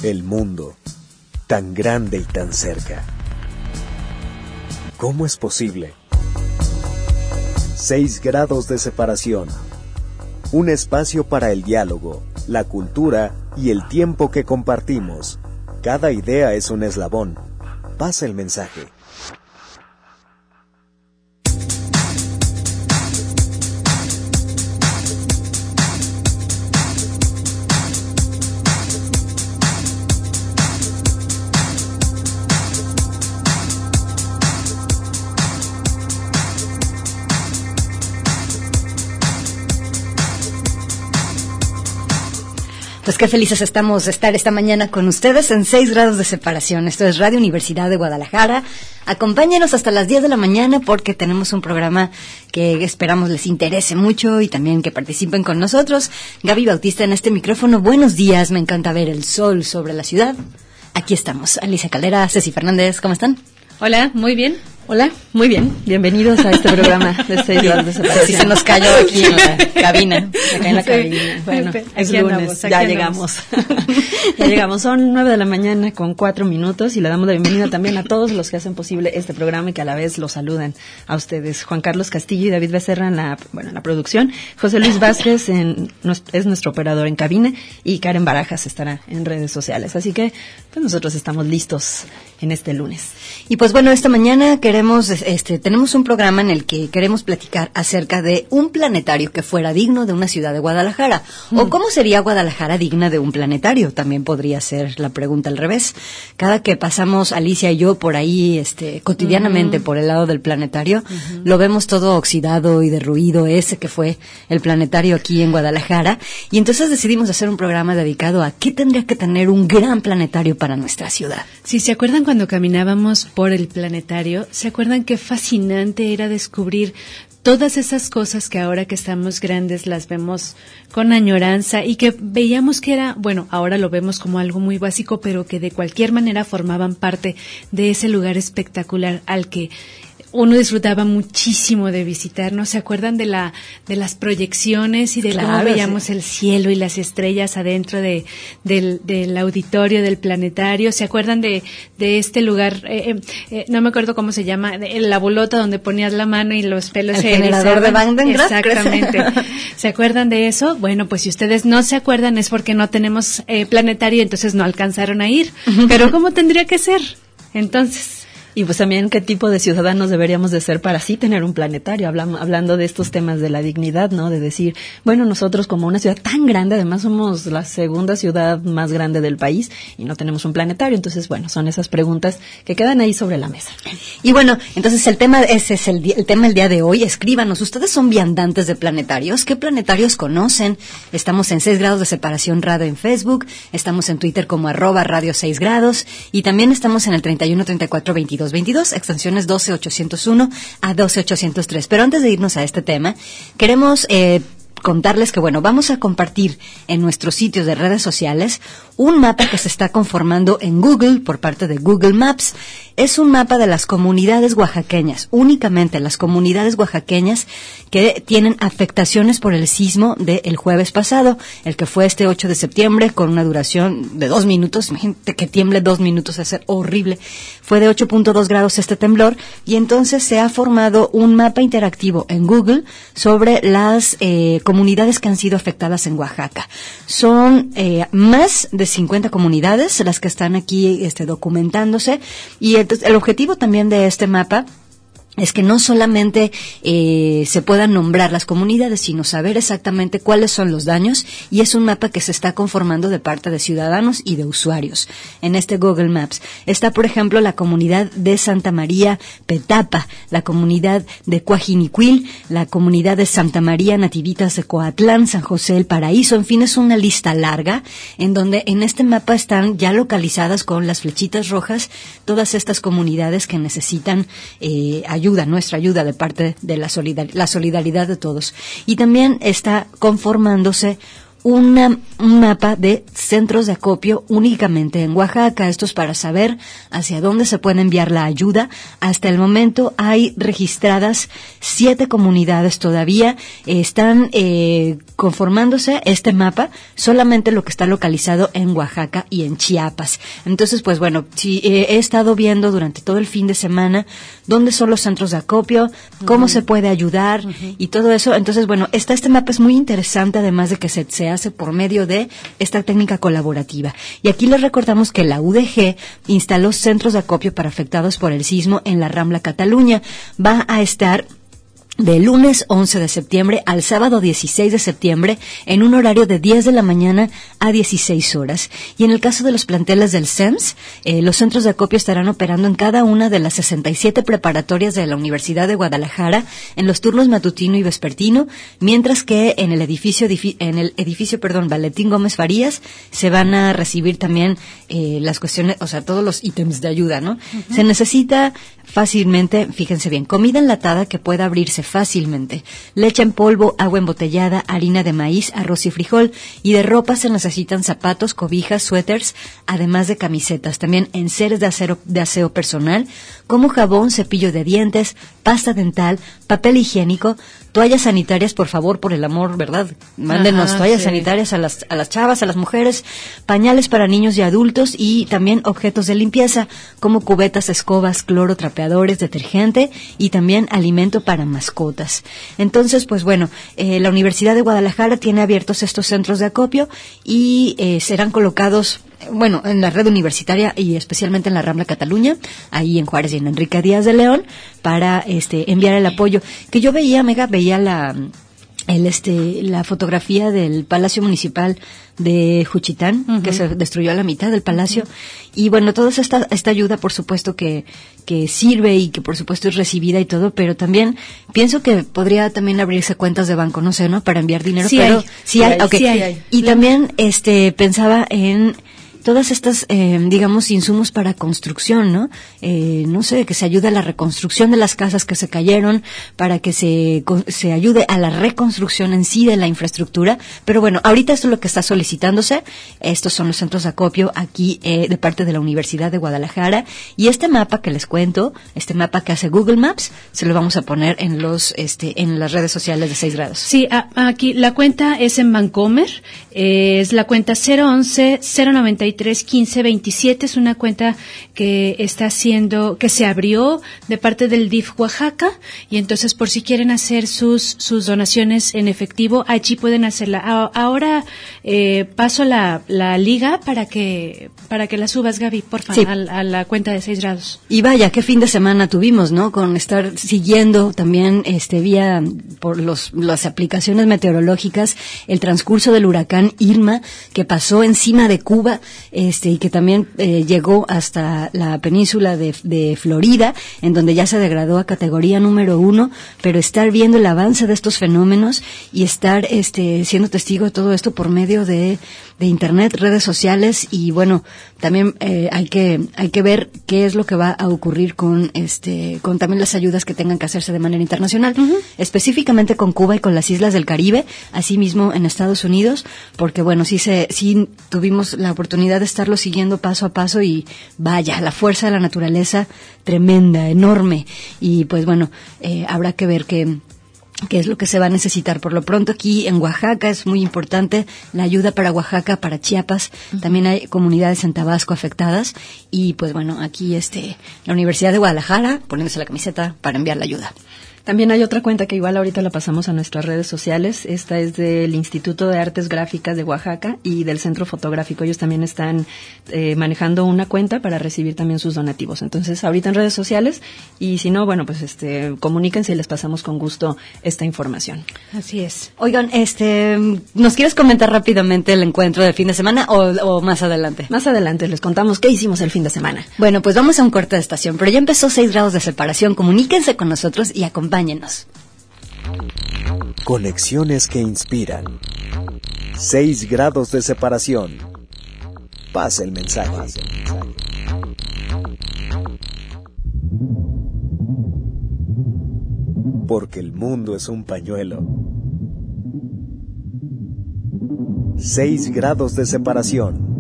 El mundo, tan grande y tan cerca. ¿Cómo es posible? 6 grados de separación. Un espacio para el diálogo, la cultura y el tiempo que compartimos. Cada idea es un eslabón. Pasa el mensaje. Pues qué felices estamos de estar esta mañana con ustedes en 6 grados de separación. Esto es Radio Universidad de Guadalajara. Acompáñenos hasta las 10 de la mañana porque tenemos un programa que esperamos les interese mucho y también que participen con nosotros. Gaby Bautista en este micrófono. Buenos días, me encanta ver el sol sobre la ciudad. Aquí estamos. Alicia Caldera, Ceci Fernández, ¿cómo están? Hola, muy bien. Hola, muy bien. Bienvenidos a este programa de 6 grados de separación. Sí, se nos cayó aquí en la cabina. Acá en la cabina. Bueno, es lunes, ya llegamos. Ya llegamos. Son 9 de la mañana con 4 minutos y le damos la bienvenida también a todos los que hacen posible este programa y que a la vez los saludan a ustedes. Juan Carlos Castillo y David Becerra en la producción. José Luis Vázquez es nuestro operador en cabina y Karen Barajas estará en redes sociales. Así que pues nosotros estamos listos en este lunes. Y pues bueno, esta mañana tenemos un programa en el que queremos platicar acerca de un planetario que fuera digno de una ciudad de Guadalajara. O cómo sería Guadalajara digna de un planetario, también podría ser la pregunta al revés. Cada que pasamos Alicia y yo por ahí cotidianamente por el lado del planetario, lo vemos todo oxidado y derruido, ese que fue el planetario aquí en Guadalajara. Y entonces decidimos hacer un programa dedicado a qué tendría que tener un gran planetario para nuestra ciudad. Si se acuerdan cuando caminábamos por el planetario, ¿se acuerdan qué fascinante era descubrir todas esas cosas que ahora que estamos grandes las vemos con añoranza y que veíamos que era, bueno, ahora lo vemos como algo muy básico, pero que de cualquier manera formaban parte de ese lugar espectacular al que uno disfrutaba muchísimo de visitar, ¿no? ¿Se acuerdan de las proyecciones y de cómo veíamos el cielo y las estrellas adentro del auditorio del planetario? ¿Se acuerdan de este lugar? No me acuerdo cómo se llama, la bolota donde ponías la mano y los pelos el se generador de Van den Graaf. Exactamente. ¿Se acuerdan de eso? Bueno, pues si ustedes no se acuerdan es porque no tenemos planetario, entonces no alcanzaron a ir. Pero ¿cómo tendría que ser? Entonces... Y pues también qué tipo de ciudadanos deberíamos de ser para así tener un planetario, hablando de estos temas de la dignidad, ¿no? De decir, bueno, nosotros como una ciudad tan grande, además somos la segunda ciudad más grande del país y no tenemos un planetario, entonces bueno, son esas preguntas que quedan ahí sobre la mesa. Y bueno, entonces el tema ese es el tema del día de hoy. Escríbanos, ¿ustedes son viandantes de planetarios? ¿Qué planetarios conocen? Estamos en 6 grados de separación radio en Facebook, estamos en Twitter como @radio 6 grados y también estamos en el 31342222, extensiones 12801 a 12803. Pero antes de irnos a este tema, queremos contarles que, bueno, vamos a compartir en nuestros sitios de redes sociales un mapa que se está conformando en Google por parte de Google Maps. Es un mapa de las comunidades oaxaqueñas, únicamente las comunidades oaxaqueñas que tienen afectaciones por el sismo del jueves pasado, el que fue este 8 de septiembre con una duración de 2 minutos. Imagínate que tiemble 2 minutos, es horrible. Fue de 8.2 grados este temblor y entonces se ha formado un mapa interactivo en Google sobre las comunidades que han sido afectadas en Oaxaca. Son más de 50 comunidades las que están aquí documentándose y entonces el objetivo también de este mapa es que no solamente se puedan nombrar las comunidades, sino saber exactamente cuáles son los daños, y es un mapa que se está conformando de parte de ciudadanos y de usuarios. En este Google Maps está, por ejemplo, la comunidad de Santa María Petapa, la comunidad de Cuajinicuil, la comunidad de Santa María Nativitas de Coatlán, San José del Paraíso, en fin, es una lista larga en donde en este mapa están ya localizadas con las flechitas rojas todas estas comunidades que necesitan nuestra ayuda de parte de la solidaridad de todos. Y también está conformándose un mapa de centros de acopio únicamente en Oaxaca. Esto es para saber hacia dónde se puede enviar la ayuda. Hasta el momento hay registradas 7 comunidades todavía. Están conformándose este mapa, solamente lo que está localizado en Oaxaca y en Chiapas. Entonces, pues bueno, sí, he estado viendo durante todo el fin de semana dónde son los centros de acopio, cómo se puede ayudar y todo eso. Entonces, bueno, este mapa es muy interesante, además de que se hace por medio de esta técnica colaborativa. Y aquí les recordamos que la UDG instaló centros de acopio para afectados por el sismo en la Rambla Cataluña. Va a estar del lunes 11 de septiembre al sábado 16 de septiembre en un horario de 10 de la mañana a 16 horas. Y en el caso de los planteles del CEMS, los centros de acopio estarán operando en cada una de las 67 preparatorias de la Universidad de Guadalajara en los turnos matutino y vespertino, mientras que en el edificio Valentín Gómez Farías se van a recibir también las cuestiones, o sea, todos los ítems de ayuda, ¿no? Se necesita fácilmente, fíjense bien, comida enlatada que pueda abrirse fácilmente, leche en polvo, agua embotellada, harina de maíz, arroz y frijol, y de ropa se necesitan zapatos, cobijas, suéteres, además de camisetas, también enseres de aseo personal, como jabón, cepillo de dientes, pasta dental, papel higiénico, toallas sanitarias, por favor, por el amor, ¿verdad? Mándenos toallas sanitarias a las chavas, a las mujeres, pañales para niños y adultos y también objetos de limpieza, como cubetas, escobas, cloro, trapeadores, detergente y también alimento para mascotas. Entonces, pues bueno, la Universidad de Guadalajara tiene abiertos estos centros de acopio y serán colocados, bueno, en la red universitaria y especialmente en la Rambla Cataluña, ahí en Juárez y en Enrique Díaz de León, para enviar el apoyo. Que yo veía la fotografía del Palacio Municipal de Juchitán, que se destruyó a la mitad del palacio, y bueno, toda esta ayuda, por supuesto que sirve y que por supuesto es recibida y todo, pero también pienso que podría también abrirse cuentas de banco, no sé, ¿no? Para enviar dinero, sí pero hay. Sí hay. Y también pensaba en todas estas, digamos, insumos para construcción, ¿no? No sé, que se ayude a la reconstrucción de las casas que se cayeron, para que se ayude a la reconstrucción en sí de la infraestructura. Pero bueno, ahorita esto es lo que está solicitándose. Estos son los centros de acopio aquí de parte de la Universidad de Guadalajara. Y este mapa que les cuento, este mapa que hace Google Maps, se lo vamos a poner en las redes sociales de 6 grados. Sí, aquí la cuenta es en Bancomer, es la cuenta 011-093-1527, es una cuenta que que se abrió de parte del DIF Oaxaca, y entonces por si quieren hacer sus donaciones en efectivo, allí pueden hacerla. Ahora paso la liga para que la subas, Gaby, por favor, sí, a la cuenta de 6 grados. Y vaya, qué fin de semana tuvimos, ¿no? Con estar siguiendo también vía por las aplicaciones meteorológicas el transcurso del huracán Irma, que pasó encima de Cuba, y que también llegó hasta la península de Florida, en donde ya se degradó a categoría número 1, pero estar viendo el avance de estos fenómenos y estar siendo testigo de todo esto por medio de internet, redes sociales, y bueno, también hay que ver qué es lo que va a ocurrir con también las ayudas que tengan que hacerse de manera internacional, específicamente con Cuba y con las islas del Caribe, asimismo en Estados Unidos, porque bueno, sí tuvimos la oportunidad de estarlo siguiendo paso a paso, y vaya, la fuerza de la naturaleza tremenda, enorme, y pues bueno, habrá que ver qué es lo que se va a necesitar. Por lo pronto aquí en Oaxaca es muy importante la ayuda para Oaxaca, para Chiapas. También hay comunidades en Tabasco afectadas, y pues bueno, aquí la Universidad de Guadalajara poniéndose la camiseta para enviar la ayuda. También hay otra cuenta que igual ahorita la pasamos a nuestras redes sociales. Esta es del Instituto de Artes Gráficas de Oaxaca y del Centro Fotográfico. Ellos también están manejando una cuenta para recibir también sus donativos. Entonces, ahorita en redes sociales, y si no, bueno, pues comuníquense y les pasamos con gusto esta información. Así es. Oigan, ¿nos quieres comentar rápidamente el encuentro de fin de semana o más adelante? Más adelante les contamos qué hicimos el fin de semana. Bueno, pues vamos a un corte de estación, pero ya empezó 6 grados de separación. Comuníquense con nosotros y acompáñenos. Conexiones que inspiran. 6 grados de separación. Pasa el mensaje. Porque el mundo es un pañuelo. 6 grados de separación.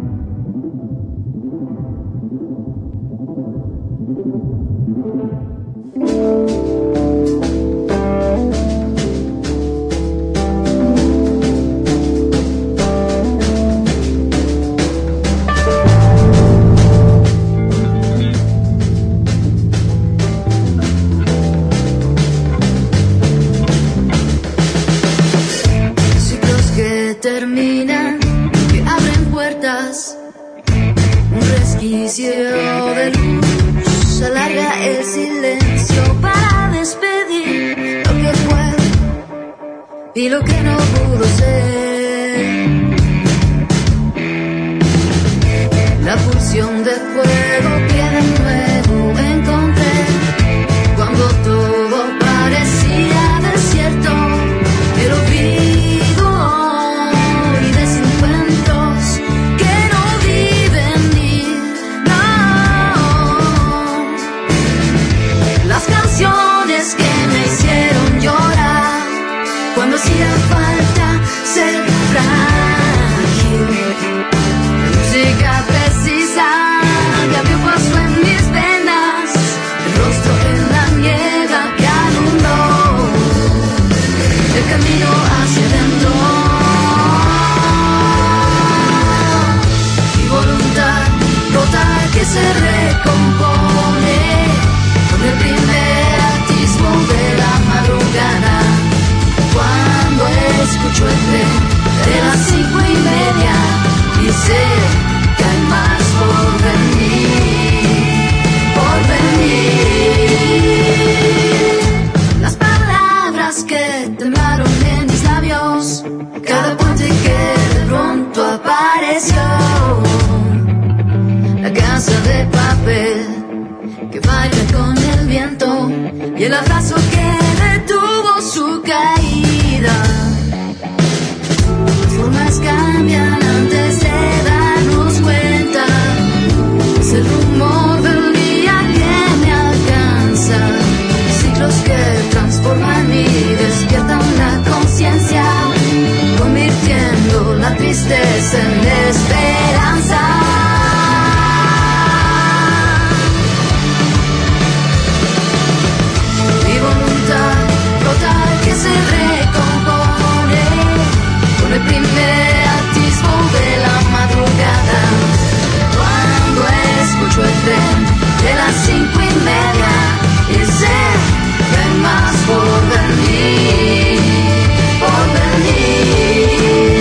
Terminan, que abren puertas, un resquicio de luz alarga el silencio para despedir lo que fue y lo que no pudo ser. La pulsión de fuego que de nuevo encontré cuando todo parecía desierto, pero vi cuando hacía falta ser frágil, música precisa que abrió paso en mis venas, el rostro en la niebla que alumbró el camino hacia adentro. Mi voluntad rota que se recompone con el primer atisbo de la madrugada. Cuando escucho el tren de las 5:30 y sé que hay más por venir, las palabras que temblaron en mis labios, cada puente que de pronto apareció, la casa de papel que baila con el viento y el abrazo que detuvo su caída. Las formas cambian antes de darnos cuenta. Es el rumor del día que me alcanza. Ciclos que transforman y despiertan la conciencia, convirtiendo la tristeza en esperanza. Que se recompone con el primer atisbo de la madrugada. Cuando escucho el tren de las 5:30 y sé que hay más por venir, por venir.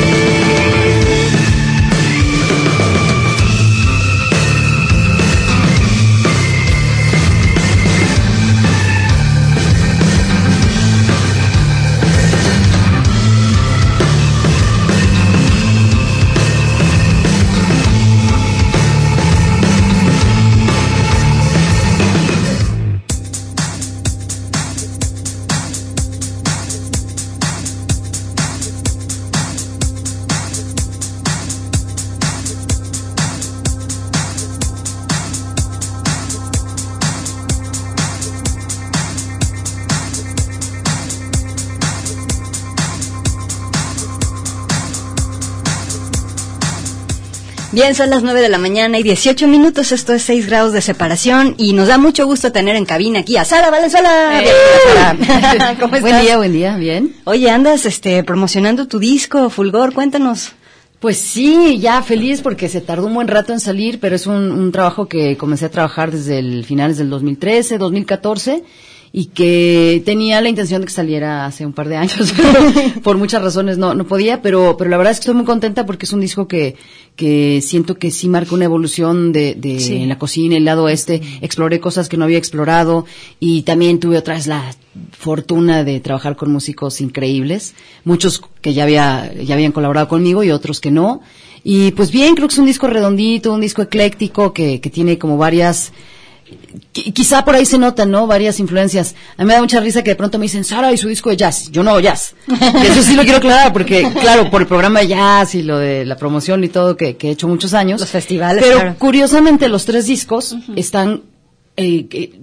Bien, son las 9 de la mañana y 18 minutos, esto es 6 grados de separación y nos da mucho gusto tener en cabina aquí a Sara Valenzuela. Sara. ¿Cómo estás? Buen día, bien. Oye, andas promocionando tu disco, Fulgor, cuéntanos. Pues sí, ya feliz porque se tardó un buen rato en salir, pero es un trabajo que comencé a trabajar desde el finales del 2013, 2014, y que tenía la intención de que saliera hace un par de años, pero por muchas razones no podía, pero la verdad es que estoy muy contenta porque es un disco que siento que sí marca una evolución de sí. En la cocina, el lado exploré cosas que no había explorado y también tuve otra vez la fortuna de trabajar con músicos increíbles, muchos que ya habían colaborado conmigo y otros que no. Y pues bien, creo que es un disco redondito, un disco ecléctico que tiene como varias, quizá por ahí se notan, ¿no? Varias influencias. A mí me da mucha risa que de pronto me dicen, Sara, ¿y su disco de jazz? Yo no, jazz. Y eso sí lo quiero aclarar porque, claro, por el programa de jazz y lo de la promoción y todo que he hecho muchos años. Los festivales, pero claro. Curiosamente los tres discos están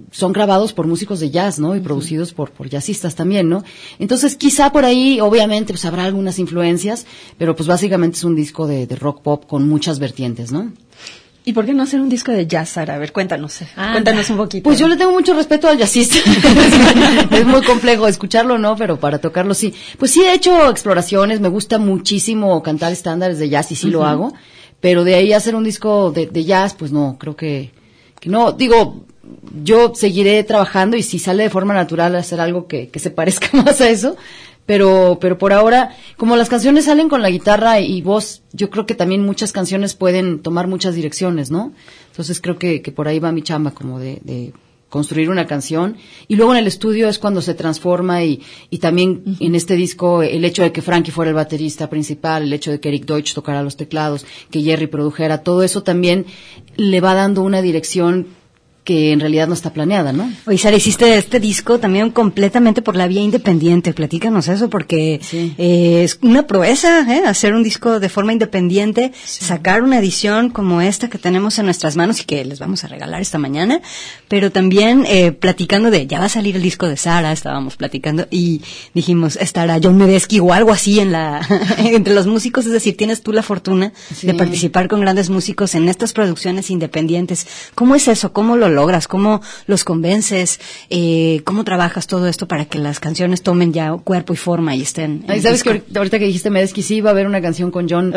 son grabados por músicos de jazz, ¿no? Y producidos por jazzistas también, ¿no? Entonces, quizá por ahí, obviamente, pues habrá algunas influencias, pero pues básicamente es un disco de rock pop con muchas vertientes, ¿no? ¿Y por qué no hacer un disco de jazz, Sara? A ver, cuéntanos un poquito. Pues yo le tengo mucho respeto al jazzista. Es muy complejo escucharlo, ¿no? Pero para tocarlo sí. Pues sí he hecho exploraciones, me gusta muchísimo cantar estándares de jazz y sí lo hago, pero de ahí hacer un disco de jazz, pues no, creo que no. Digo, yo seguiré trabajando y si sale de forma natural hacer algo que se parezca más a eso. Pero por ahora, como las canciones salen con la guitarra y voz, yo creo que también muchas canciones pueden tomar muchas direcciones, ¿no? Entonces creo que por ahí va mi chamba, como de construir una canción. Y luego en el estudio es cuando se transforma y también en este disco el hecho de que Frankie fuera el baterista principal, el hecho de que Eric Deutsch tocara los teclados, que Jerry produjera, todo eso también le va dando una dirección que en realidad no está planeada, ¿no? Oye, Sara, hiciste este disco también completamente por la vía independiente. Platícanos eso, porque es una proeza, hacer un disco de forma independiente, sacar una edición como esta que tenemos en nuestras manos y que les vamos a regalar esta mañana, pero también platicando de, ya va a salir el disco de Sara, estábamos platicando y dijimos, estará John Medeski o algo así entre los músicos, es decir, tienes tú la fortuna de participar con grandes músicos en estas producciones independientes. ¿Cómo es eso? ¿Cómo lo logras? ¿Cómo los convences? ¿Cómo trabajas todo esto para que las canciones tomen ya cuerpo y forma y estén? ¿Sabes que ahorita que dijiste Medeski, sí va a haber una canción con John en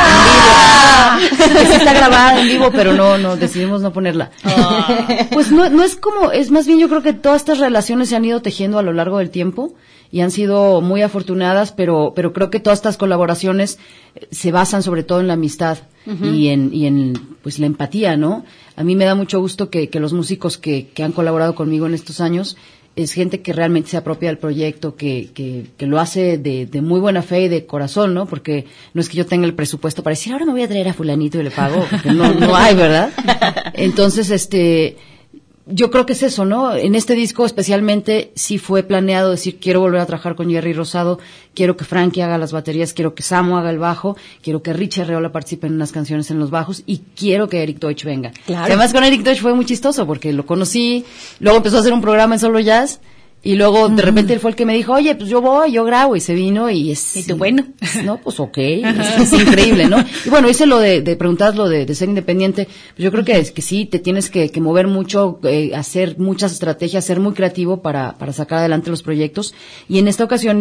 vivo? Que sí está grabada en vivo, pero no decidimos no ponerla. Pues no es como, es más bien yo creo que todas estas relaciones se han ido tejiendo a lo largo del tiempo y han sido muy afortunadas, pero creo que todas estas colaboraciones se basan sobre todo en la amistad y en pues la empatía, ¿no? A mí me da mucho gusto que los músicos que han colaborado conmigo en estos años es gente que realmente se apropia del proyecto, que lo hace de muy buena fe y de corazón, ¿no? Porque no es que yo tenga el presupuesto para decir, ahora me voy a traer a fulanito y le pago, porque no hay, ¿verdad? Entonces, yo creo que es eso, ¿no? En este disco especialmente sí fue planeado decir, quiero volver a trabajar con Jerry Rosado, quiero que Frankie haga las baterías, quiero que Samu haga el bajo, quiero que Richie Arreola participe en unas canciones en los bajos y quiero que Eric Deutsch venga. Claro. Además con Eric Deutsch fue muy chistoso porque lo conocí, luego empezó a hacer un programa en Solo Jazz y luego de repente él fue el que me dijo, oye, pues yo grabo y se vino y es... Y tú, bueno. No, pues okay, es increíble, ¿no? Y bueno, hice lo de preguntar lo de ser independiente, pues yo creo que sí, te tienes que mover mucho, hacer muchas estrategias, ser muy creativo para sacar adelante los proyectos. Y en esta ocasión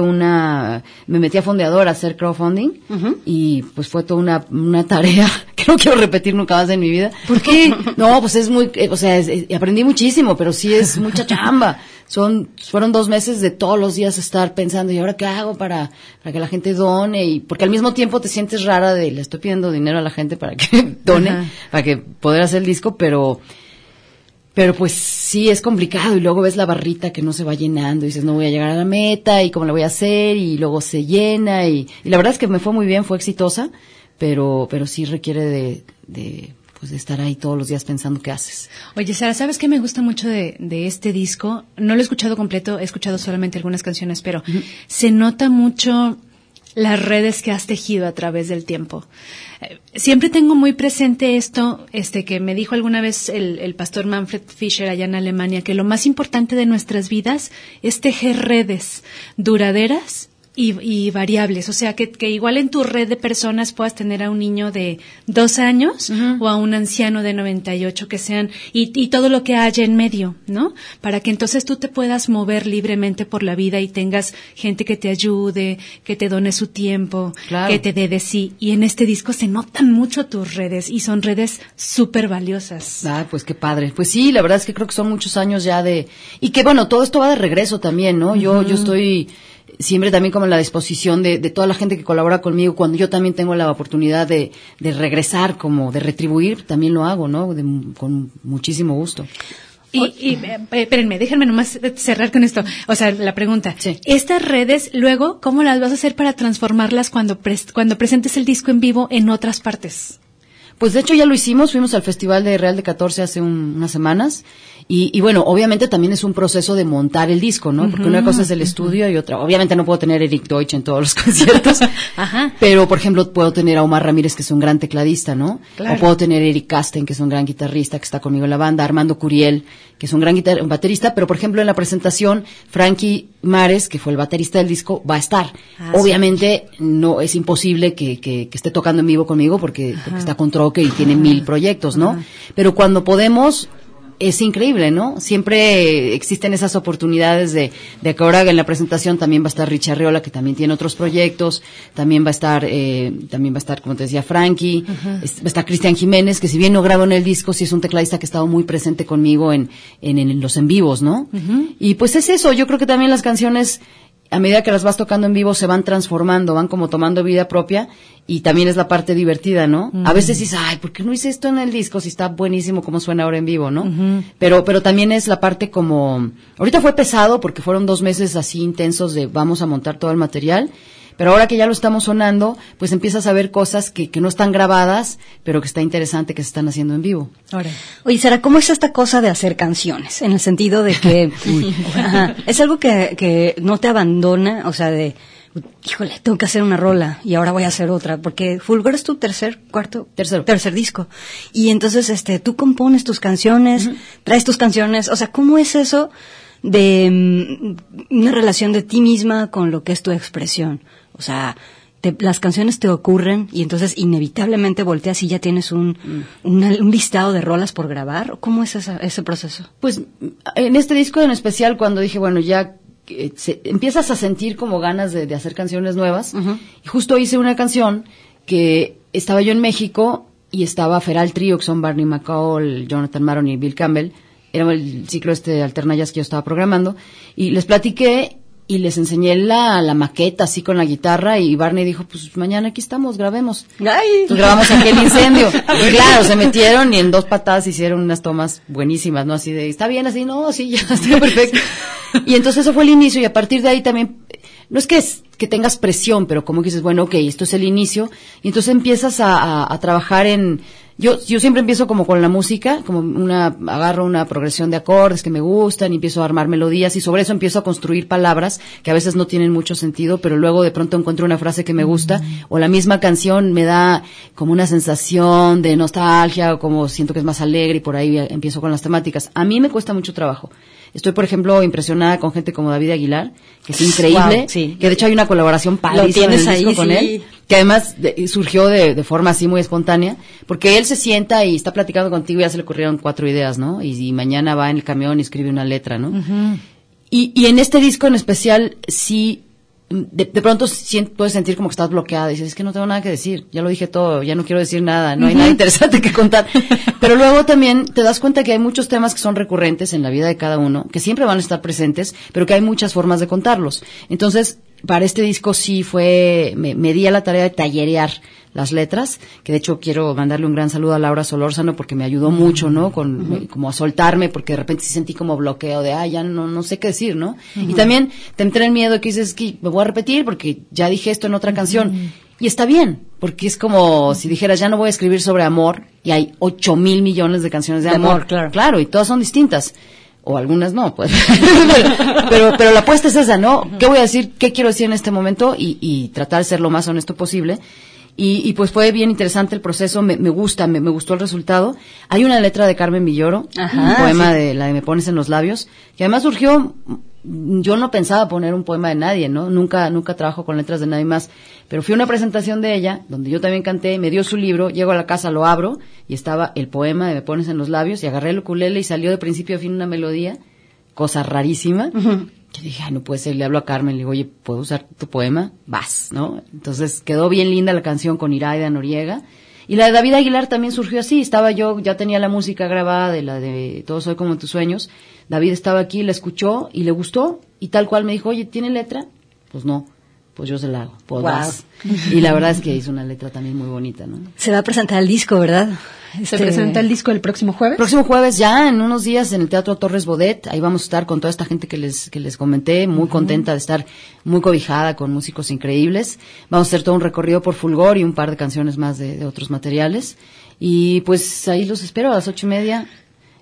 me metí a Fondeador a hacer crowdfunding y pues fue toda una tarea que no quiero repetir nunca más en mi vida. ¿Por qué? No, pues es muy, aprendí muchísimo, pero sí es mucha chamba. Fueron 2 meses de todos los días estar pensando, ¿y ahora qué hago para que la gente done? Y porque al mismo tiempo te sientes rara le estoy pidiendo dinero a la gente para que done, para que poder hacer el disco, pero pues sí es complicado y luego ves la barrita que no se va llenando y dices, no voy a llegar a la meta y cómo la voy a hacer y luego se llena y la verdad es que me fue muy bien, fue exitosa, pero sí requiere de estar ahí todos los días pensando qué haces. Oye, Sara, ¿sabes qué me gusta mucho de este disco? No lo he escuchado completo, he escuchado solamente algunas canciones, pero se nota mucho las redes que has tejido a través del tiempo. Siempre tengo muy presente esto, que me dijo alguna vez el pastor Manfred Fischer allá en Alemania, que lo más importante de nuestras vidas es tejer redes duraderas y variables, o sea, que igual en tu red de personas puedas tener a un niño de 2 años o a un anciano de 98 que sean, y todo lo que haya en medio, ¿no? Para que entonces tú te puedas mover libremente por la vida y tengas gente que te ayude, que te done su tiempo, claro, que te dé de sí. Y en este disco se notan mucho tus redes y son redes súper valiosas. Ah, pues qué padre. Pues sí, la verdad es que creo que son muchos años ya y que bueno, todo esto va de regreso también, ¿no? Yo estoy siempre también como en la disposición de toda la gente que colabora conmigo, cuando yo también tengo la oportunidad de regresar, como de retribuir, también lo hago, ¿no? Con muchísimo gusto. Y espérenme, déjenme nomás cerrar con esto. O sea, la pregunta. Sí. Estas redes, luego, ¿cómo las vas a hacer para transformarlas cuando presentes el disco en vivo en otras partes? Pues de hecho ya lo hicimos, fuimos al Festival de Real de 14 hace unas semanas Y bueno, obviamente también es un proceso de montar el disco, ¿no? Porque una cosa es el estudio y otra, obviamente no puedo tener Eric Deutsch en todos los conciertos, pero por ejemplo puedo tener a Omar Ramírez, que es un gran tecladista, ¿no? Claro. O puedo tener a Eric Casten, que es un gran guitarrista, que está conmigo en la banda, Armando Curiel, que es un gran baterista, pero por ejemplo en la presentación, Frankie Mares, que fue el baterista del disco, va a estar. Obviamente no es imposible que esté tocando en vivo conmigo porque está con Troque y tiene 1000 proyectos, ¿no? Pero cuando podemos, es increíble, ¿no? Siempre existen esas oportunidades de que ahora en la presentación también va a estar Richie Arriola, que también tiene otros proyectos, también va a estar, como te decía, Frankie, va a estar Cristian Jiménez, que si bien no grabó en el disco, sí es un tecladista que ha estado muy presente conmigo en los en vivos, ¿no? Y pues es eso, yo creo que también las canciones, a medida que las vas tocando en vivo, se van transformando, van como tomando vida propia, y también es la parte divertida, ¿no? A veces dices, ay, ¿por qué no hice esto en el disco si está buenísimo como suena ahora en vivo, ¿no? Pero también es la parte como, ahorita fue pesado porque fueron 2 meses así intensos de vamos a montar todo el material, pero ahora que ya lo estamos sonando, pues empiezas a ver cosas que no están grabadas, pero que está interesante que se están haciendo en vivo. Ahora. Oye, Sara, ¿cómo es esta cosa de hacer canciones? En el sentido de que es algo que no te abandona, o sea, híjole, tengo que hacer una rola y ahora voy a hacer otra, porque Fulgor es tu tercer disco. Y entonces tú compones tus canciones, traes tus canciones, o sea, ¿cómo es eso de una relación de ti misma con lo que es tu expresión? O sea, las canciones te ocurren y entonces inevitablemente volteas y ya tienes un listado de rolas por grabar. ¿Cómo es ese proceso? Pues en este disco en especial, cuando dije, bueno, ya empiezas a sentir como ganas de hacer canciones nuevas, y justo hice una canción que estaba yo en México y estaba Feral Trio, que son Barney McCall, Jonathan Maron y Bill Campbell. Era el ciclo Alterna Jazz que yo estaba programando, y les platiqué y les enseñé la maqueta así con la guitarra, y Barney dijo, pues mañana aquí estamos, grabemos. ¡Ay! Entonces grabamos aquel incendio. Y claro, se metieron y en 2 patadas hicieron unas tomas buenísimas, ¿no? Así de, ¿está bien así? No, sí, ya está perfecto. Y entonces eso fue el inicio, y a partir de ahí también, no es que tengas presión, pero como que dices, bueno, okay, esto es el inicio, y entonces empiezas a trabajar en... Yo siempre empiezo como con la música, agarro una progresión de acordes que me gustan y empiezo a armar melodías, y sobre eso empiezo a construir palabras que a veces no tienen mucho sentido, pero luego de pronto encuentro una frase que me gusta, o la misma canción me da como una sensación de nostalgia, o como siento que es más alegre, y por ahí empiezo con las temáticas. A mí me cuesta mucho trabajo. Estoy, por ejemplo, impresionada con gente como David Aguilar, que es increíble, wow, sí. Que de hecho hay una colaboración padrísima en el disco con él, que además surgió de forma así muy espontánea, porque él se sienta y está platicando contigo y ya se le ocurrieron 4 ideas, ¿no? Y mañana va en el camión y escribe una letra, ¿no? Y en este disco en especial, sí, de pronto puedes sentir como que estás bloqueada, y dices, es que no tengo nada que decir, ya lo dije todo, ya no quiero decir nada, no hay nada interesante que contar. Pero luego también te das cuenta que hay muchos temas que son recurrentes en la vida de cada uno, que siempre van a estar presentes, pero que hay muchas formas de contarlos. Entonces, para este disco sí me di a la tarea de tallerear las letras, que de hecho quiero mandarle un gran saludo a Laura Solórzano porque me ayudó mucho, ¿no? Como a soltarme, porque de repente sí sentí como bloqueo de, ya no sé qué decir, ¿no? Y también te entré el miedo que dices, que me voy a repetir porque ya dije esto en otra canción. Y está bien, porque es como si dijeras, ya no voy a escribir sobre amor, y hay 8,000 millones de canciones de amor. Claro, y todas son distintas. O algunas no, pues. pero la apuesta es esa, ¿no? ¿Qué voy a decir? ¿Qué quiero decir en este momento? Y tratar de ser lo más honesto posible. Y pues fue bien interesante el proceso, me gustó el resultado. Hay una letra de Carmen Villoro, un poema de la de Me Pones en los Labios, que además surgió, yo no pensaba poner un poema de nadie, ¿no? Nunca trabajo con letras de nadie más, pero fui a una presentación de ella, donde yo también canté, me dio su libro, llego a la casa, lo abro, y estaba el poema de Me Pones en los Labios, y agarré el ukulele y salió de principio a fin una melodía, cosa rarísima. Yo dije, no puede ser, le hablo a Carmen, le digo, oye, ¿puedo usar tu poema? Vas, ¿no? Entonces quedó bien linda la canción con Iraida Noriega. Y la de David Aguilar también surgió así, ya tenía la música grabada de la de Todo Soy Como en Tus Sueños. David estaba aquí, la escuchó y le gustó, y tal cual me dijo, oye, ¿tiene letra? Pues no, pues yo se la hago, pues vas. Y la verdad es que hizo una letra también muy bonita, ¿no? Se va a presentar el disco, ¿verdad? ¿Se presenta el disco el próximo jueves? Próximo jueves, ya en unos días, en el Teatro Torres Bodet. Ahí vamos a estar con toda esta gente que les comenté, muy contenta de estar muy cobijada con músicos increíbles. Vamos a hacer todo un recorrido por Fulgor y un par de canciones más de otros materiales. Y pues ahí los espero a las 8:30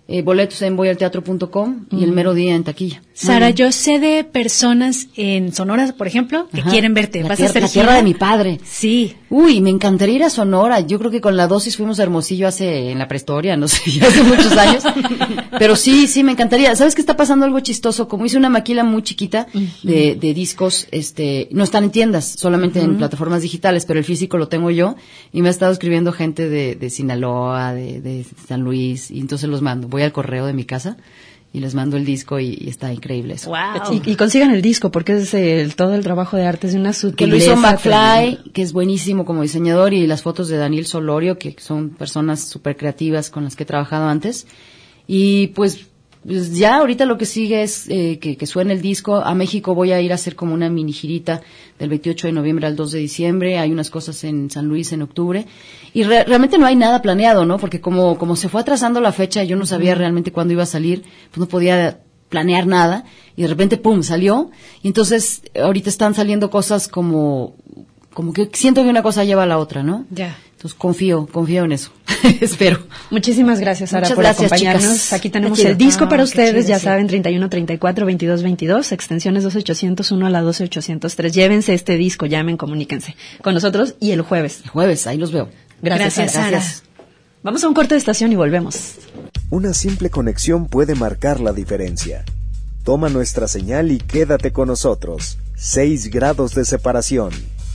boletos en voyalteatro.com y el mero día en taquilla. Sara, yo sé de personas en Sonora, por ejemplo, que quieren verte. ¿Vas a hacer la tierra de mi padre. Sí. Uy, me encantaría ir a Sonora. Yo creo que con la dosis fuimos a Hermosillo en la prehistoria, no sé, ya hace muchos años. Pero sí, me encantaría. ¿Sabes qué está pasando? Algo chistoso. Como hice una maquila muy chiquita de discos, no están en tiendas, solamente en plataformas digitales, pero el físico lo tengo yo. Y me ha estado escribiendo gente de Sinaloa, de San Luis, y entonces los mando. Voy al correo de mi casa y les mando el disco y está increíble eso. Wow. Y consigan el disco porque es todo el trabajo de arte es una sutileza. Que lo hizo McFly, que es buenísimo como diseñador, y las fotos de Daniel Solorio, que son personas súper creativas con las que he trabajado antes. Y pues ya ahorita lo que sigue es que suene el disco. A México voy a ir a hacer como una mini girita del 28 de noviembre al 2 de diciembre. Hay unas cosas en San Luis en octubre. Y realmente no hay nada planeado, ¿no? Porque como se fue atrasando la fecha, yo no sabía realmente cuándo iba a salir, pues no podía planear nada. Y de repente, ¡pum!, salió. Y entonces ahorita están saliendo cosas como que siento que una cosa lleva a la otra, ¿no? Ya. Entonces confío en eso. Espero. Muchísimas gracias, Sara, por acompañarnos. Chicas. Aquí tenemos el disco para ustedes, ya saben, 31 34 22 22, extensiones 12801 a la 12803. Llévense este disco, llamen, comuníquense con nosotros y el jueves. El jueves, ahí los veo. Gracias, Sara. Vamos a un corte de estación y volvemos. Una simple conexión puede marcar la diferencia. Toma nuestra señal y quédate con nosotros. 6 grados de separación.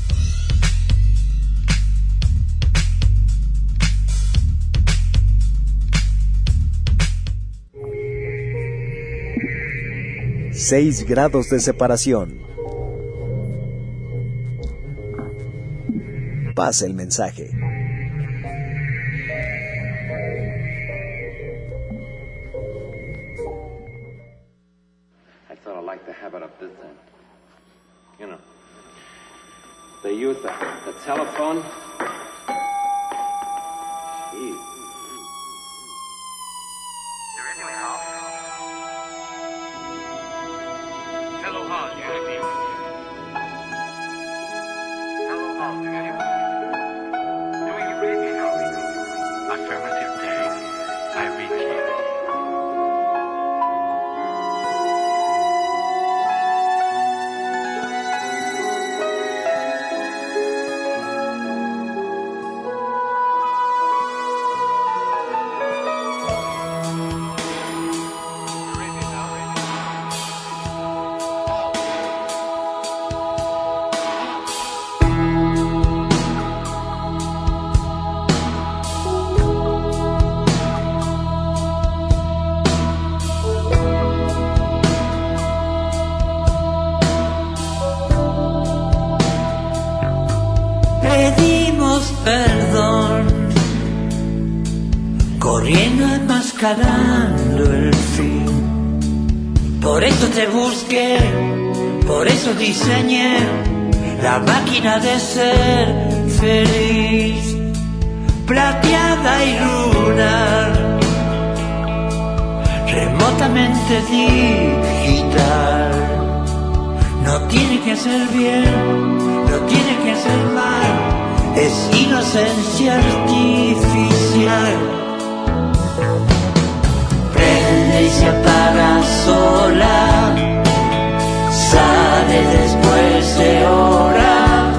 Seis grados de separación. Pasa el mensaje. I sort of like the habit of this thing. You know, they use the telephone. Jeez. Perdón, corriendo enmascarando el fin. Por eso te busqué, por eso diseñé la máquina de ser feliz, plateada y lunar, remotamente digital. No tiene que hacer bien, no tiene que hacer mal. Es inocencia artificial. Prende y se apaga sola, sale después de hora.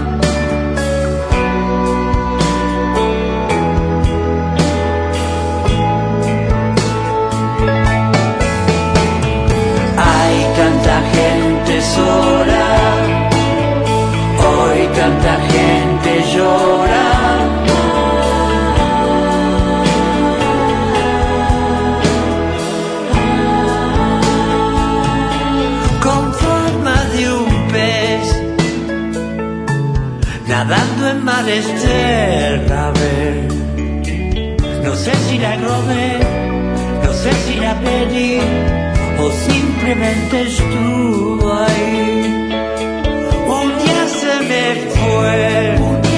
Hay tanta gente sola, hoy tanta gente llora. Con forma de un pez, nadando en mares de Ravel. No sé si la robé, no sé si la pedí, o simplemente estuvo ahí. Un día se me fue,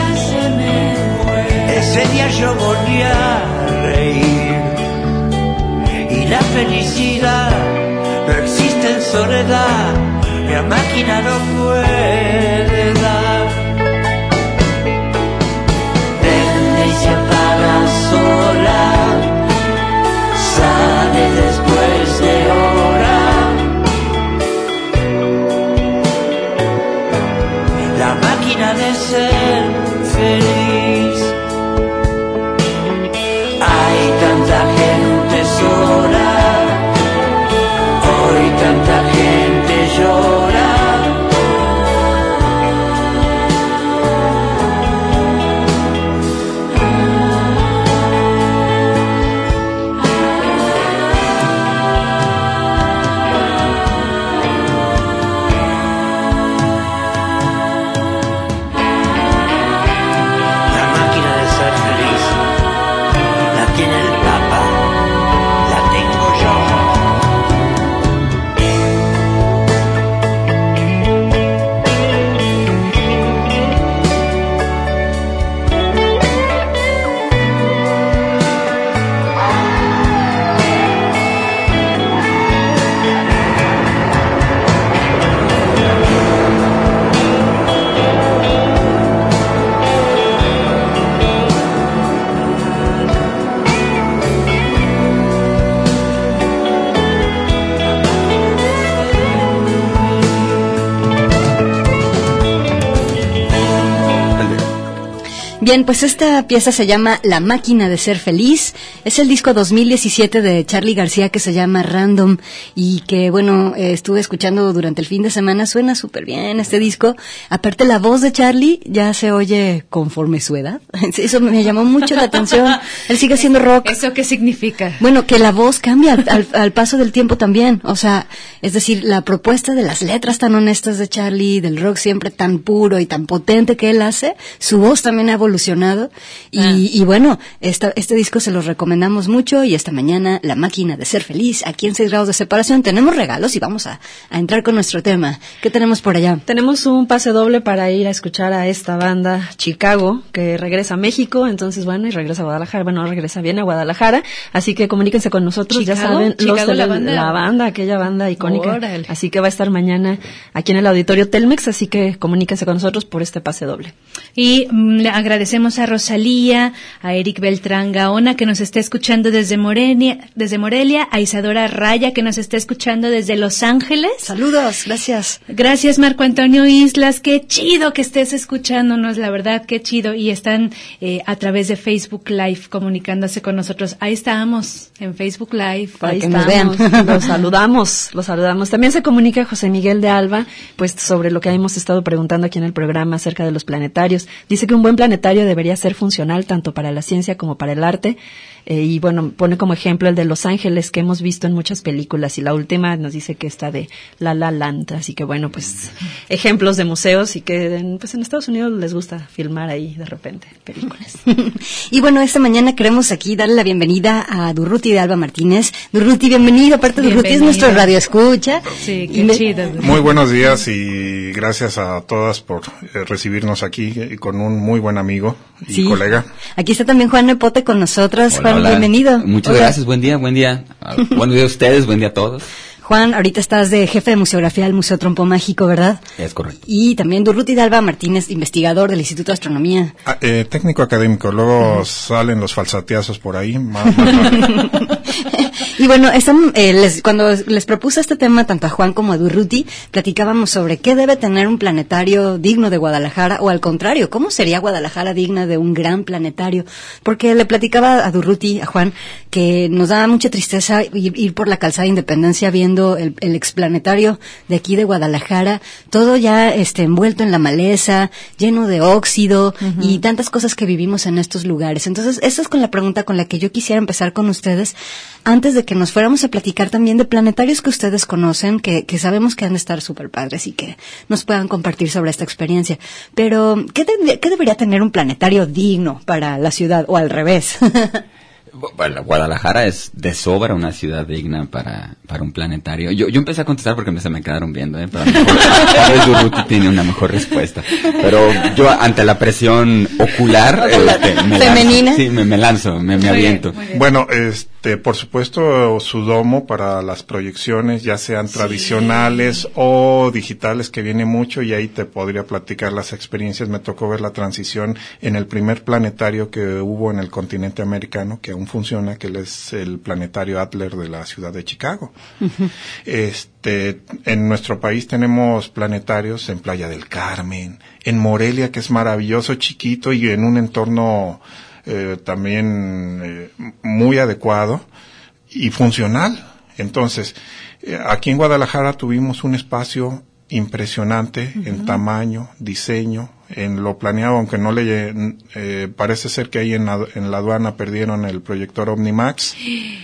ese día yo volví a reír. Y la felicidad no existe en soledad, la máquina no puede dar. Prende y se apaga sola, sale Bien, pues esta pieza se llama La Máquina de Ser Feliz. Es el disco 2017 de Charly García que se llama Random y que, bueno, estuve escuchando durante el fin de semana. Suena súper bien este disco. Aparte, la voz de Charly ya se oye conforme su edad. Eso me llamó mucho la atención. Él sigue haciendo rock. ¿Eso qué significa? Bueno, que la voz cambia al paso del tiempo también. O sea, es decir, la propuesta de las letras tan honestas de Charly, del rock siempre tan puro y tan potente que él hace, su voz también ha evolucionado y bueno, este disco se los recomendamos mucho y esta mañana La Máquina de Ser Feliz, aquí en 6 grados de separación. Tenemos regalos y vamos a entrar con nuestro tema. ¿Qué tenemos por allá? Tenemos un pase doble para ir a escuchar a esta banda Chicago, que regresa a México, entonces bueno, y regresa a Guadalajara, bueno, regresa bien a Guadalajara, así que comuníquense con nosotros. ¿Chicago? Ya saben, Chicago, la banda, aquella banda icónica. Órale. Así que va a estar mañana aquí en el Auditorio Telmex, así que comuníquense con nosotros por este pase doble. Y le agradecemos a Rosalía, a Eric Beltrán Gaona, que nos está escuchando desde Morelia, a Isadora Raya, que nos está escuchando desde Los Ángeles. Saludos, gracias. Gracias, Marco Antonio Islas, qué chido que estés escuchándonos, la verdad, qué chido. Y están a través de Facebook Live comunicándose con nosotros. Ahí estamos, en Facebook Live. Para Ahí que estamos, nos vean. Los saludamos. También se comunica José Miguel de Alba, pues sobre lo que hemos estado preguntando aquí en el programa acerca de los planetarios. Dice que un buen planetario debería ser funcional tanto para la ciencia como para el arte. Y bueno, pone como ejemplo el de Los Ángeles que hemos visto en muchas películas y la última nos dice que está de La La Land, así que bueno, pues ejemplos de museos y que pues en Estados Unidos les gusta filmar ahí de repente películas. Y bueno, esta mañana queremos aquí darle la bienvenida a Durruti de Alba Martínez. Durruti, bienvenido, aparte Durruti es nuestro radioescucha. Sí, qué chido. Muy buenos días y gracias a todas por recibirnos aquí con un muy buen amigo y colega. Aquí está también Juan Nepote con nosotros. Hola, Juan, hola. bienvenido. Muchas gracias, buen día. Buen día a ustedes, buen día a todos. Juan, ahorita estás de jefe de museografía del Museo Trompo Mágico, ¿verdad? Es correcto. Y también Durruti de Alba Martínez, investigador del Instituto de Astronomía. Técnico académico, luego salen los falsateazos por ahí. Y bueno, cuando les propuse este tema tanto a Juan como a Durruti, platicábamos sobre qué debe tener un planetario digno de Guadalajara, o al contrario, cómo sería Guadalajara digna de un gran planetario. Porque le platicaba a Durruti, a Juan, que nos da mucha tristeza ir por la calzada de Independencia viendo el explanetario de aquí de Guadalajara, todo ya envuelto en la maleza, lleno de óxido y tantas cosas que vivimos en estos lugares. Entonces, esa es con la pregunta con la que yo quisiera empezar con ustedes, antes de que nos fuéramos a platicar también de planetarios que ustedes conocen, que sabemos que han de estar súper padres y que nos puedan compartir sobre esta experiencia. Pero, ¿qué debería tener un planetario digno para la ciudad, o al revés? Bueno, Guadalajara es de sobra una ciudad digna para un planetario. Yo empecé a contestar porque se me quedaron viendo, pero a lo mejor Durruti tiene una mejor respuesta. Pero yo, ante la presión ocular, femenina, me lanzo, me aviento. Muy bien. Bueno, por supuesto, su domo para las proyecciones, ya sean tradicionales o digitales, que viene mucho, y ahí te podría platicar las experiencias. Me tocó ver la transición en el primer planetario que hubo en el continente americano, que aún funciona, que es el planetario Adler de la ciudad de Chicago. Uh-huh. En nuestro país tenemos planetarios en Playa del Carmen, en Morelia, que es maravilloso, chiquito y en un entorno también muy adecuado y funcional. Entonces, aquí en Guadalajara tuvimos un espacio impresionante en tamaño, diseño, en lo planeado, aunque no parece ser que ahí en la aduana perdieron el proyector Omnimax.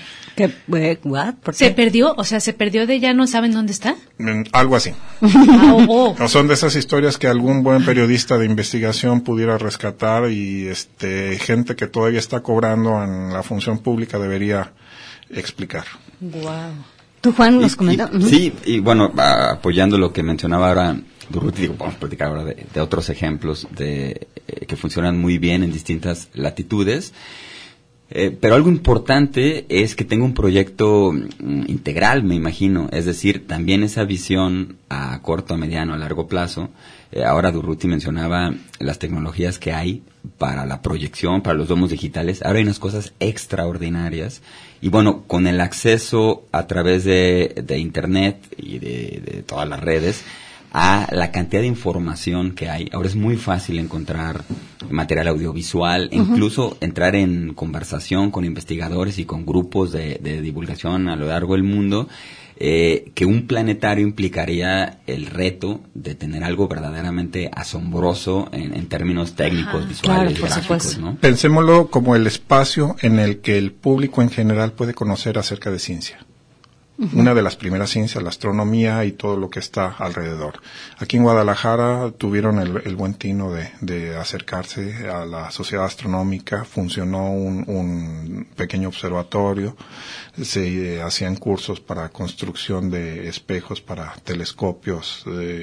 ¿Se perdió? O sea, ¿se perdió de ya no saben dónde está? Algo así. No son de esas historias que algún buen periodista de investigación pudiera rescatar, y gente que todavía está cobrando en la función pública debería explicar. Wow. ¿Tú, Juan, nos comentas? Sí, y bueno, apoyando lo que mencionaba ahora Durruti, vamos a platicar ahora de otros ejemplos que funcionan muy bien en distintas latitudes. Pero algo importante es que tenga un proyecto integral, me imagino, es decir, también esa visión a corto, a mediano, a largo plazo. Ahora Durruti mencionaba las tecnologías que hay para la proyección, para los domos digitales. Ahora hay unas cosas extraordinarias, y bueno, con el acceso a través de Internet y de todas las redes, a la cantidad de información que hay. Ahora es muy fácil encontrar material audiovisual, incluso entrar en conversación con investigadores y con grupos de divulgación a lo largo del mundo, que un planetario implicaría el reto de tener algo verdaderamente asombroso en términos técnicos, visuales, claro, gráficos, ¿no? Pensémoslo como el espacio en el que el público en general puede conocer acerca de ciencia. Una de las primeras ciencias, la astronomía y todo lo que está alrededor. Aquí en Guadalajara tuvieron el buen tino de acercarse a la sociedad astronómica, funcionó un pequeño observatorio, se hacían cursos para construcción de espejos para telescopios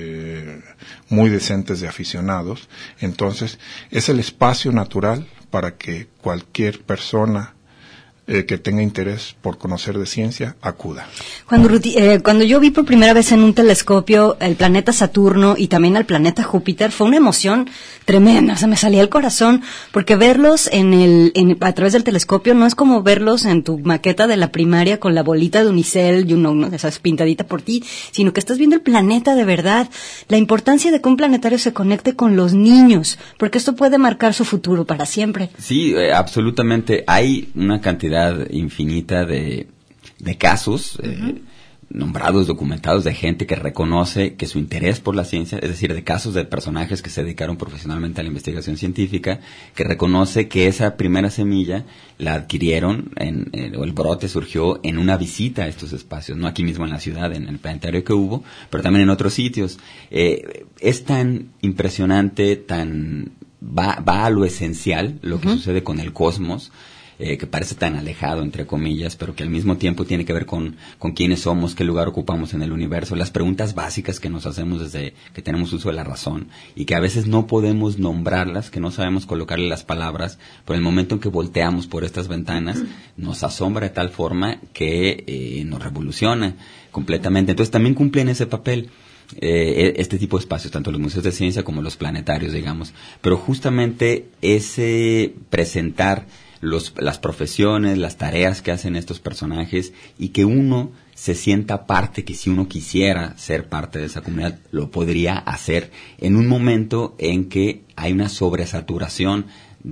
muy decentes de aficionados. Entonces, es el espacio natural para que cualquier persona que tenga interés por conocer de ciencia, acuda. Cuando yo vi por primera vez en un telescopio el planeta Saturno y también al planeta Júpiter, fue una emoción tremenda, o sea, me salía el corazón, porque verlos a través del telescopio no es como verlos en tu maqueta de la primaria con la bolita de unicel, esas pintadita por ti, sino que estás viendo el planeta de verdad. La importancia de que un planetario se conecte con los niños, porque esto puede marcar su futuro para siempre. Sí, absolutamente. Hay una cantidad infinita de casos nombrados, documentados, de gente que reconoce que su interés por la ciencia, es decir, de casos de personajes que se dedicaron profesionalmente a la investigación científica, que reconoce que esa primera semilla la adquirieron, o el brote surgió en una visita a estos espacios, no aquí mismo en la ciudad, en el planetario que hubo, pero también en otros sitios. Es tan impresionante, va a lo esencial, lo que sucede con el cosmos, que parece tan alejado, entre comillas, pero que al mismo tiempo tiene que ver con quiénes somos, qué lugar ocupamos en el universo, las preguntas básicas que nos hacemos desde que tenemos uso de la razón y que a veces no podemos nombrarlas, que no sabemos colocarle las palabras, pero el momento en que volteamos por estas ventanas nos asombra de tal forma que nos revoluciona completamente. Entonces también cumplen ese papel. Este tipo de espacios, tanto los museos de ciencia como los planetarios, digamos, pero justamente ese presentar las profesiones, las tareas que hacen estos personajes y que uno se sienta parte, que si uno quisiera ser parte de esa comunidad, lo podría hacer en un momento en que hay una sobresaturación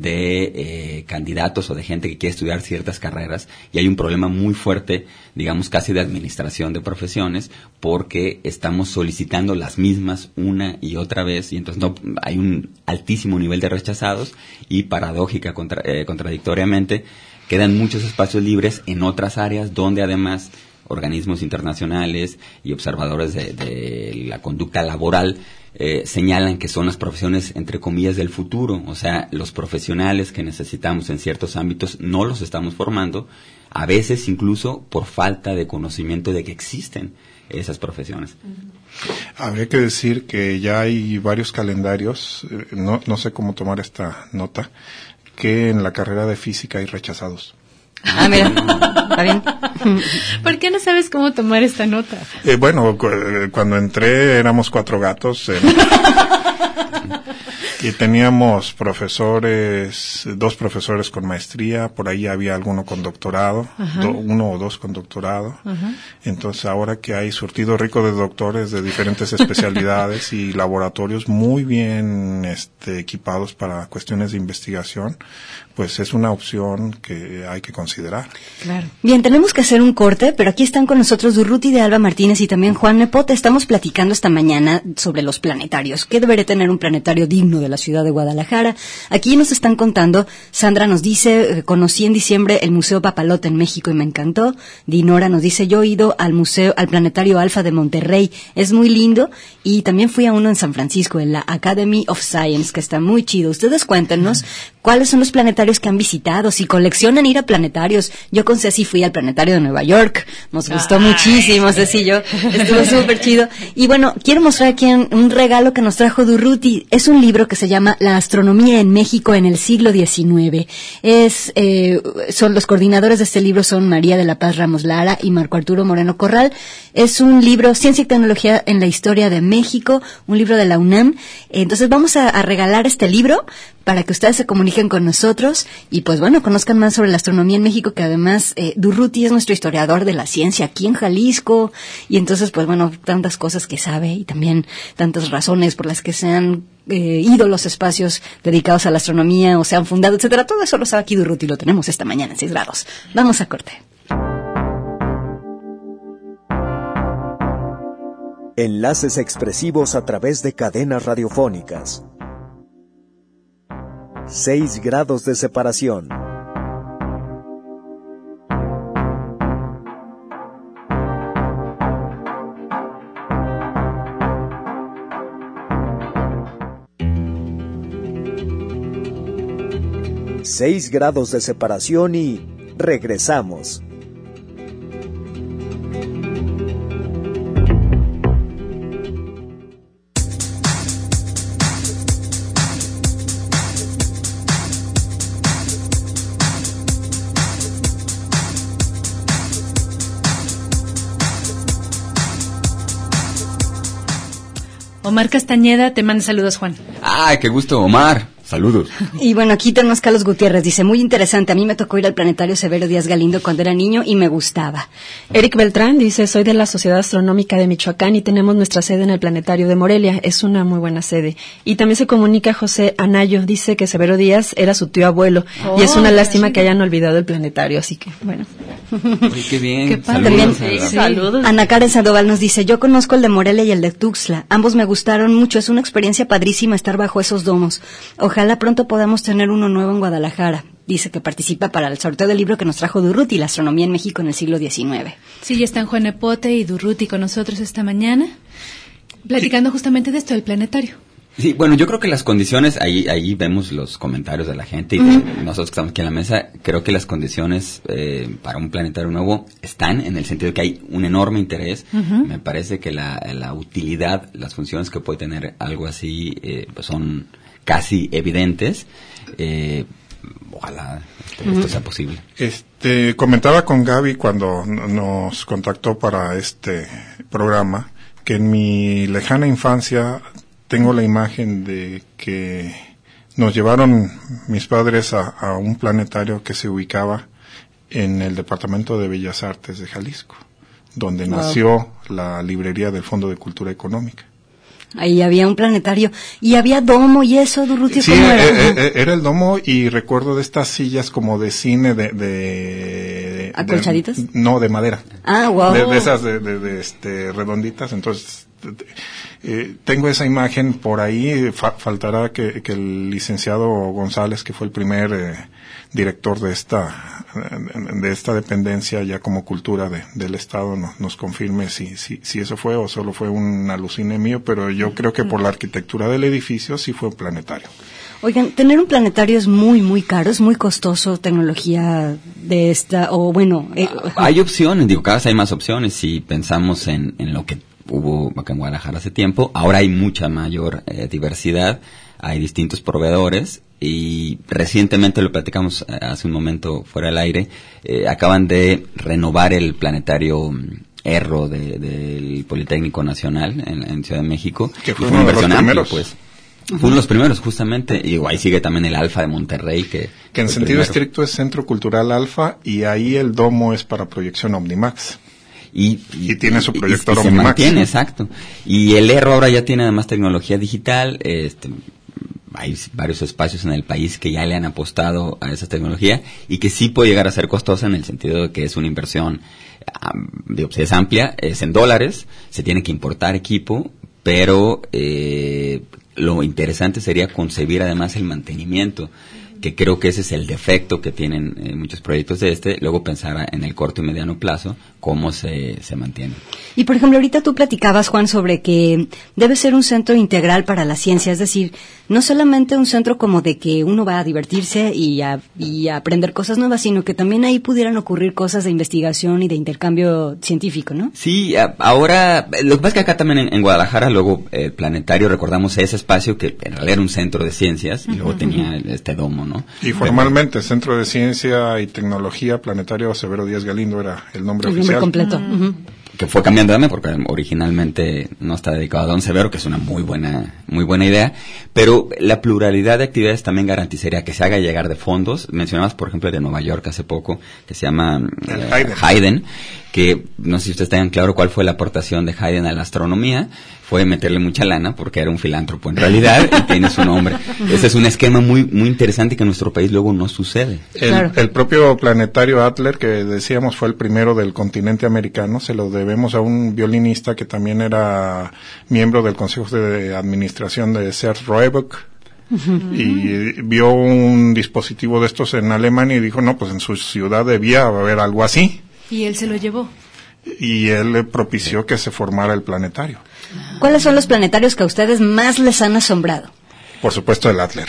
de candidatos o de gente que quiere estudiar ciertas carreras y hay un problema muy fuerte, digamos casi de administración de profesiones, porque estamos solicitando las mismas una y otra vez y entonces hay un altísimo nivel de rechazados y paradójica, contradictoriamente, quedan muchos espacios libres en otras áreas donde además organismos internacionales y observadores de la conducta laboral señalan que son las profesiones, entre comillas, del futuro. O sea, los profesionales que necesitamos en ciertos ámbitos no los estamos formando, a veces incluso por falta de conocimiento de que existen esas profesiones. Habría que decir que ya hay varios calendarios, no sé cómo tomar esta nota, que en la carrera de física hay rechazados. Ah, mira, está bien. ¿Por qué no sabes cómo tomar esta nota? Bueno, cuando entré éramos 4 gatos y teníamos 2 profesores con maestría, por ahí había alguno con doctorado, 1 o 2 con doctorado. Entonces ahora que hay surtido rico de doctores de diferentes especialidades y laboratorios muy bien equipados para cuestiones de investigación, pues es una opción que hay que considerar. Claro. Bien, tenemos que hacer un corte, pero aquí están con nosotros Durruti de Alba Martínez y también Juan Nepote. Estamos platicando esta mañana sobre los planetarios. ¿Qué debería tener un planetario digno de la ciudad de Guadalajara? Aquí nos están contando, Sandra nos dice, conocí en diciembre el Museo Papalote en México y me encantó. Dinora nos dice, yo he ido al Planetario Alfa de Monterrey, es muy lindo, y también fui a uno en San Francisco, en la Academy of Science, que está muy chido. Ustedes cuéntenos cuáles son los planetarios que han visitado, si coleccionan ir a planetarios. Yo con Ceci fui al planetario de Nueva York, nos gustó muchísimo, Ceci y yo, estuvo súper chido. Y bueno, quiero mostrar aquí un regalo que nos trajo Durruti. Es un libro que se llama La astronomía en México en el siglo XIX. Son los coordinadores de este libro son María de la Paz Ramos Lara y Marco Arturo Moreno Corral. Es un libro, Ciencia y Tecnología en la Historia de México, un libro de la UNAM. Entonces vamos a regalar este libro para que ustedes se comuniquen con nosotros y pues bueno, conozcan más sobre la astronomía en México, que además Durruti es nuestro historiador de la ciencia aquí en Jalisco, y entonces pues bueno, tantas cosas que sabe y también tantas razones por las que se han ido los espacios dedicados a la astronomía o se han fundado, etcétera. Todo eso lo sabe aquí Durruti y lo tenemos esta mañana en 6 grados. Vamos a corte. Enlaces expresivos a través de cadenas radiofónicas. 6 grados de separación. Seis grados de separación y regresamos. Omar Castañeda te manda saludos, Juan. ¡Ah, qué gusto, Omar! Saludos. Y bueno, aquí tenemos Carlos Gutiérrez, dice, muy interesante, a mí me tocó ir al planetario Severo Díaz Galindo cuando era niño y me gustaba. Eric Beltrán dice, soy de la Sociedad Astronómica de Michoacán y tenemos nuestra sede en el planetario de Morelia, es una muy buena sede. Y también se comunica José Anayo, dice que Severo Díaz era su tío abuelo y es una lástima que hayan olvidado el planetario, así que bueno. Uy, qué bien. Qué padre. Saludos. Ana Karen Sandoval nos dice, yo conozco el de Morelia y el de Tuxtla, ambos me gustaron mucho, es una experiencia padrísima estar bajo esos domos. Ojalá pronto podamos tener uno nuevo en Guadalajara. Dice que participa para el sorteo del libro que nos trajo Durruti, La astronomía en México en el siglo XIX. Sí, ya están Juan Epote y Durruti con nosotros esta mañana, platicando justamente de esto del planetario. Sí, bueno, yo creo que las condiciones, ahí vemos los comentarios de la gente y nosotros que estamos aquí en la mesa, creo que las condiciones para un planetario nuevo están en el sentido de que hay un enorme interés. Me parece que la utilidad, las funciones que puede tener algo así pues son casi evidentes. Ojalá esto sea posible. Comentaba con Gaby cuando nos contactó para este programa que en mi lejana infancia tengo la imagen de que nos llevaron mis padres a un planetario que se ubicaba en el Departamento de Bellas Artes de Jalisco, donde nació la librería del Fondo de Cultura Económica. Ahí había un planetario y había domo y eso, Durruti, sí, ¿cómo era? Era el domo y recuerdo de estas sillas como de cine de ¿acolchaditas? No, de madera. Ah, wow. De esas redonditas, entonces tengo esa imagen por ahí. Faltará que el licenciado González, que fue el primer director de esta dependencia ya como cultura del Estado, nos confirme si eso fue o solo fue un alucine mío, pero yo creo que por la arquitectura del edificio sí fue un planetario. Oigan, tener un planetario es muy, muy caro, es muy costoso, tecnología de esta, o bueno... Hay opciones, cada vez hay más opciones. Si pensamos en lo que hubo acá en Guadalajara hace tiempo, ahora hay mucha mayor diversidad, hay distintos proveedores y recientemente, lo platicamos hace un momento fuera del aire, acaban de renovar el planetario Erro del Politécnico Nacional en Ciudad de México. Que fue uno de los primeros. Pues. Fue uno de los primeros, justamente, y ahí sigue también el Alfa de Monterrey, que en sentido estricto es Centro Cultural Alfa, y ahí el domo es para proyección Omnimax. Y tiene su proyector Omnimax. Se mantiene, exacto. Y el Erro ahora ya tiene además tecnología digital. Hay varios espacios en el país que ya le han apostado a esa tecnología y que sí puede llegar a ser costosa en el sentido de que es una inversión, si es amplia, es en dólares, se tiene que importar equipo, pero lo interesante sería concebir además el mantenimiento, que creo que ese es el defecto que tienen muchos proyectos de luego pensar en el corto y mediano plazo, cómo se mantiene. Y por ejemplo, ahorita tú platicabas, Juan, sobre que debe ser un centro integral para la ciencia, es decir, no solamente un centro como de que uno va a divertirse y a aprender cosas nuevas, sino que también ahí pudieran ocurrir cosas de investigación y de intercambio científico, ¿no? Sí, ahora, lo que pasa es que acá también en Guadalajara, luego el planetario, recordamos ese espacio que en realidad era un centro de ciencias y luego tenía este domo, ¿no? Y formalmente, Centro de Ciencia y Tecnología Planetario Severo Díaz Galindo era el nombre oficial. Completo. que fue cambiando también, porque originalmente no está dedicado a Don Severo, que es una muy buena idea, pero la pluralidad de actividades también garantizaría que se haga llegar de fondos. Mencionabas, por ejemplo, de Nueva York hace poco, que se llama Hayden, que no sé si ustedes tengan claro cuál fue la aportación de Hayden a la astronomía. Fue meterle mucha lana porque era un filántropo en realidad y tiene su nombre. Ese es un esquema muy interesante que en nuestro país luego no sucede. El propio planetario Adler, que decíamos fue el primero del continente americano, se lo debemos a un violinista que también era miembro del Consejo de Administración de Sears Roebuck. Y vio un dispositivo de estos en Alemania y dijo, no, pues en su ciudad debía haber algo así. Y él se lo llevó. Y él le propició que se formara el planetario. ¿Cuáles son los planetarios que a ustedes más les han asombrado? Por supuesto el Adler.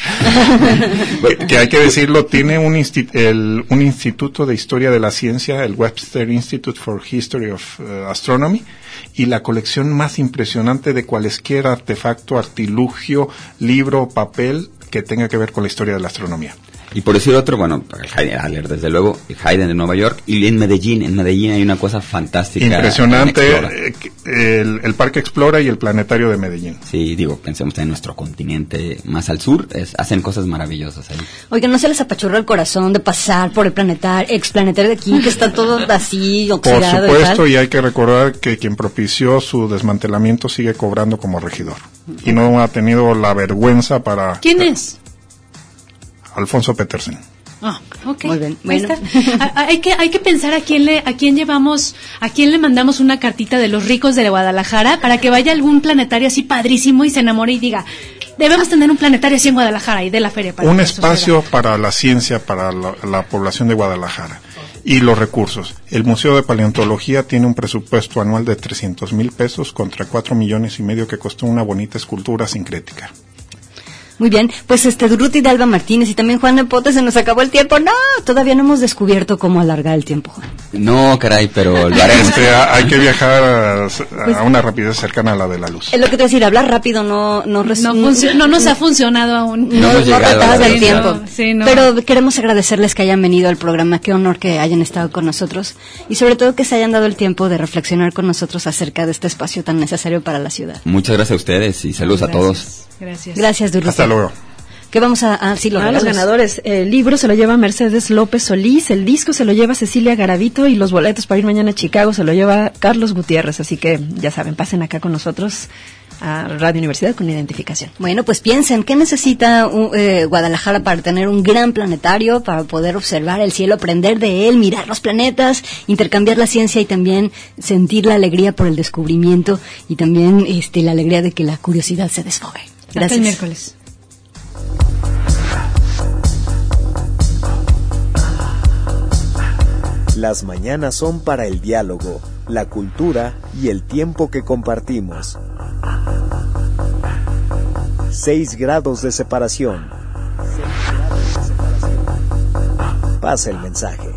que hay que decirlo, tiene un instituto de historia de la ciencia, el Webster Institute for History of Astronomy, y la colección más impresionante de cualesquier artefacto, artilugio, libro, papel que tenga que ver con la historia de la astronomía. Y por decir otro, bueno, el Adler, desde luego, el Hayden de Nueva York, y en Medellín hay una cosa fantástica. Impresionante, el Parque Explora y el Planetario de Medellín. Sí, pensemos en nuestro continente más al sur, hacen cosas maravillosas ahí. Oiga, ¿no se les apachurra el corazón de pasar por el explanetario de aquí, que está todo así, oxidado? Por supuesto, y hay que recordar que quien propició su desmantelamiento sigue cobrando como regidor. Y no ha tenido la vergüenza para... ¿Quién es? Alfonso Petersen. Okay. Muy bien. Bueno. Hay que pensar a quién le mandamos una cartita de los ricos de Guadalajara para que vaya a algún planetario así padrísimo y se enamore y diga, debemos tener un planetario así en Guadalajara y de la feria. Un espacio para la ciencia, para la población de Guadalajara. Y los recursos. El Museo de Paleontología tiene un presupuesto anual de 300,000 pesos contra 4,5 millones que costó una bonita escultura sincrética. Muy bien, pues Durruti de Alba Martínez y también Juan Nepote, se nos acabó el tiempo. No, todavía no hemos descubierto cómo alargar el tiempo, Juan. No, caray, pero lo haremos. Hay que viajar a una rapidez cercana a la de la luz. Es lo que te voy a decir, hablar rápido no nos ha funcionado aún. No retrasa el tiempo. Sí, no. Pero queremos agradecerles que hayan venido al programa, qué honor que hayan estado con nosotros y sobre todo que se hayan dado el tiempo de reflexionar con nosotros acerca de este espacio tan necesario para la ciudad. Muchas gracias a ustedes y saludos a todos. Gracias, Durruti. Hasta luego. ¿Qué vamos a los ganadores? El libro se lo lleva Mercedes López Solís, el disco se lo lleva Cecilia Garavito y los boletos para ir mañana a Chicago se lo lleva Carlos Gutiérrez. Así que ya saben, pasen acá con nosotros a Radio Universidad con identificación. Bueno, pues piensen, ¿qué necesita Guadalajara para tener un gran planetario, para poder observar el cielo, aprender de él, mirar los planetas, intercambiar la ciencia y también sentir la alegría por el descubrimiento y también la alegría de que la curiosidad se desfogue? Gracias. Hasta el miércoles. Las mañanas son para el diálogo, la cultura y el tiempo que compartimos. 6 grados de separación. Pasa el mensaje.